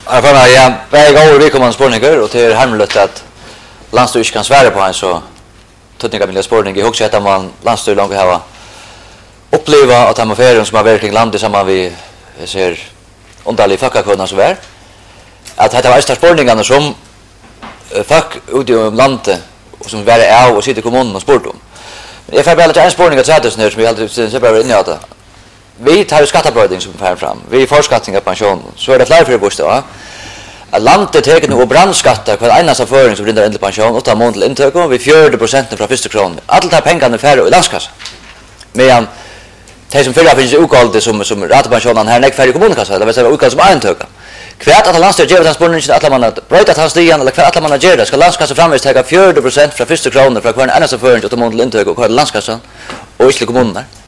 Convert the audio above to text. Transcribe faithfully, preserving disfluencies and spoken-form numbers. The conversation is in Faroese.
Jag får mig ja, väg över vi kommer spårningar och till hemligt att landstyr inte kan svära på en så tutningar vill spårning i också att man landstyr långt ha uppleva att han färden som har varit kring landet samman vi ser underlig fackakunna så där att det var extra spårningarna som fack ut i landet och som var är och sitter i kommunen och sport om. Jag får bara en spårning att sätta oss ner som vi alltid ser bara inne att vi tar skattebrödning som fär fram. Vi får skattning av pension. Så är det fler för bostad, va? Att landet tar nu och brandskattar för en enda föring som brinner in till pension och tar mån till intök och vi fjärde procenten från första kronan. Alla tar pengarna färre i landskassan. Medan de som följer finns utgående som som ratepensionen här näck färre i kommunkassan, det vill säga utgående som intök. Kvärt att landstet ger transporten att man att bröta hans stigen eller kvärt att man ger det ska landskassan framvis ta fjärde procent från första kronan från kvar en enda föring och ta mån till intök och kvar landskassan och i kommunen där.